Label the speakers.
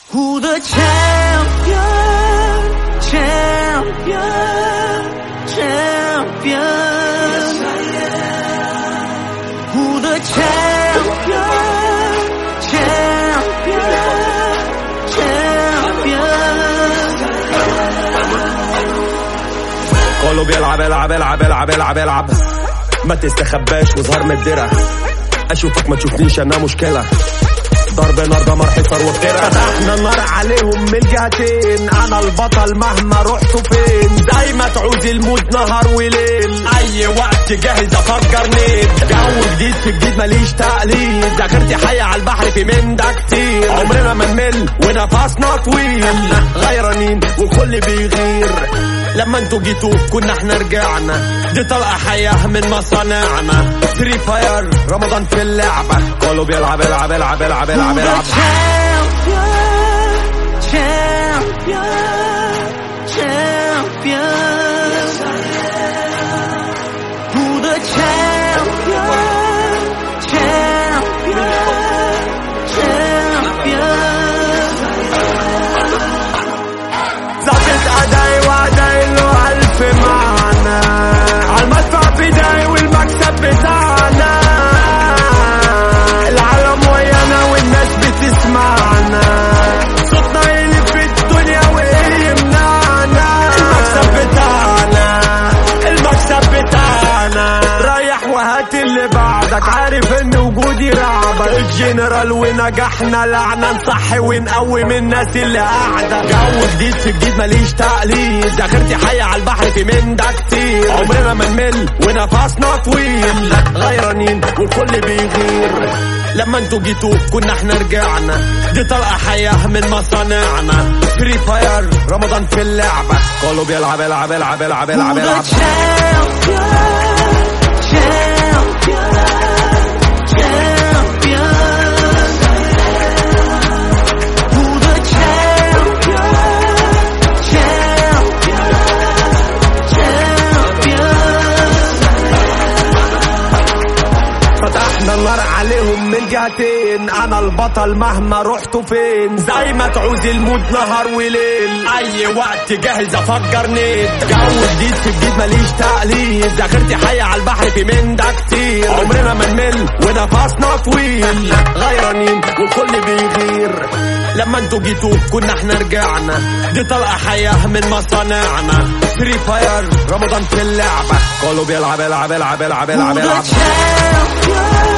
Speaker 1: Who the champion, champion, champion. Who the champion, champion, champion.
Speaker 2: كله بيلعب العب العب العب العب العب، ما تستخباش وظهر من الدرع، اشوفك ما تشوفنيش انا مشكلة، ضرب نار دمار حصار وبترع، فتحنا النار عليهم من الجهتين، انا البطل مهما رحتوا فين، زي ما تعوز المود نهار وليل، اي وقت جاهز افكر نيت، جو جديد في جديد ماليش تقليد، ذاكرتي حية على البحر في من ده كتير، عمرنا ما نمل ونفسنا طويل، غيرانين والكل بيغير، لما انتوا جيتوا كنا احنا رجعنا، دي طلقة حية من مصانعنا، فري فاير رمضان في اللعبة، كله بيلعب العب العب العب العب العب. ظابط أداي وأداي له ألف معنى، عالمدفع بداي والمكسب بتاعنا، العالم ويانا والناس بتسمعنا، صوتنا يلف في الدنيا وإيه يمنعنا، المكسب بتاعنا المكسب بتاعنا، ريح وهات اللي بعدك، عارف ان وجودي رعبك، الجنرال ونجحنا لعنة، نصحي ونقوم الناس اللي قاعدة، جو جديد في جديد ماليش تقليد، ذاكرتي حية على البحر في من ده كتير، عمرنا ما نمل ونفسنا طويل، غيرانين والكل بيغير، لما انتوا جيتوا كنا احنا رجعنا، دي طلقة حية من مصانعنا، فري فاير رمضان في اللعبة، كله بيلعب العب العب العب العب العب. فتحنا النار عليهم من جهتين، انا البطل مهما رحتوا فين، زي ما تعوز المود نهار وليل، اي وقت جاهز افجر نيت، جو جديد في جديد ماليش تقليد، ذاكرتي حية على البحر في من ده كتير، عمرنا ما نمل ونفسنا طويل، غيرانين والكل بيغير، لما انتوا جيتوا كنا احنا رجعنا، دي طلقة حية من مصانعنا، فري فاير رمضان في اللعبة، كله بيلعب العب العب العب العب العب.